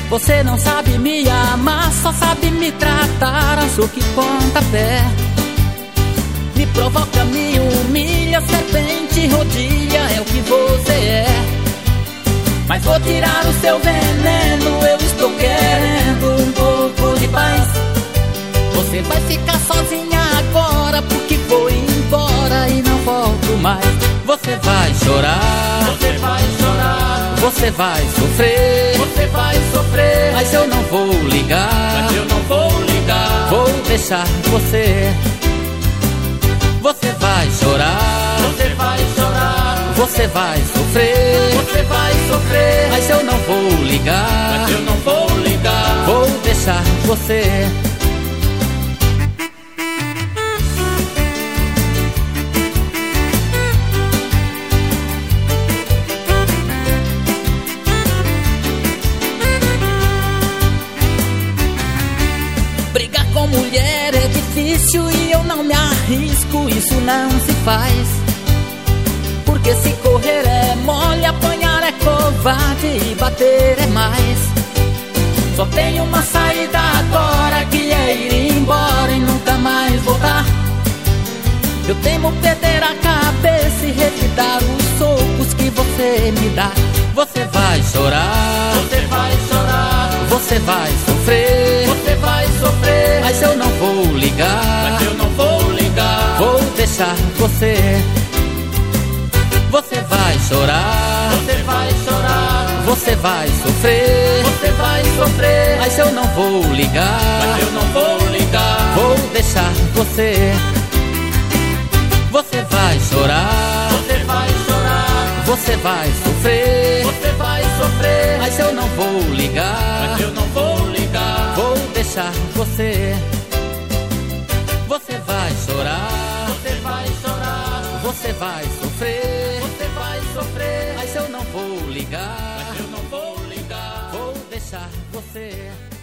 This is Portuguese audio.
Você não sabe me amar, só sabe me tratar a soco e pontapé. Me provoca, me humilha, serpente rodia, é o que você é. Mas vou tirar o seu veneno, eu estou querendo um pouco de paz. Você vai ficar sozinha agora, porque foi embora e não volto mais. Você vai chorar, você vai chorar, você vai sofrer, você vai sofrer, mas eu não vou ligar, mas eu não vou ligar. Vou deixar você. Você vai chorar, você vai chorar, você vai sofrer, você vai sofrer, mas eu não vou ligar, mas eu não vou ligar. Vou deixar você. Brigar com mulher é difícil e eu não me arrisco, isso não se faz. Porque se correr é mole, apanhar é covarde e bater é mais. Só tem uma saída agora, que é ir embora e nunca mais voltar. Eu temo perder a cabeça e revidar os socos que você me dá. Você vai chorar, você vai chorar, você vai sofrer, você vai sofrer, mas eu não vou ligar, mas eu não vou ligar. Vou deixar você. Você vai chorar, você vai chorar, você vai sofrer, você vai sofrer, mas eu não vou ligar, mas eu não vou ligar. Vou deixar você. Você vai chorar, você vai chorar, você vai sofrer, você vai sofrer, mas eu não vou ligar, mas eu não vou ligar. Vou deixar você. Você vai chorar, você vai chorar, você vai sofrer, você vai sofrer, mas eu não vou ligar, mas eu não vou ligar. Vou deixar você.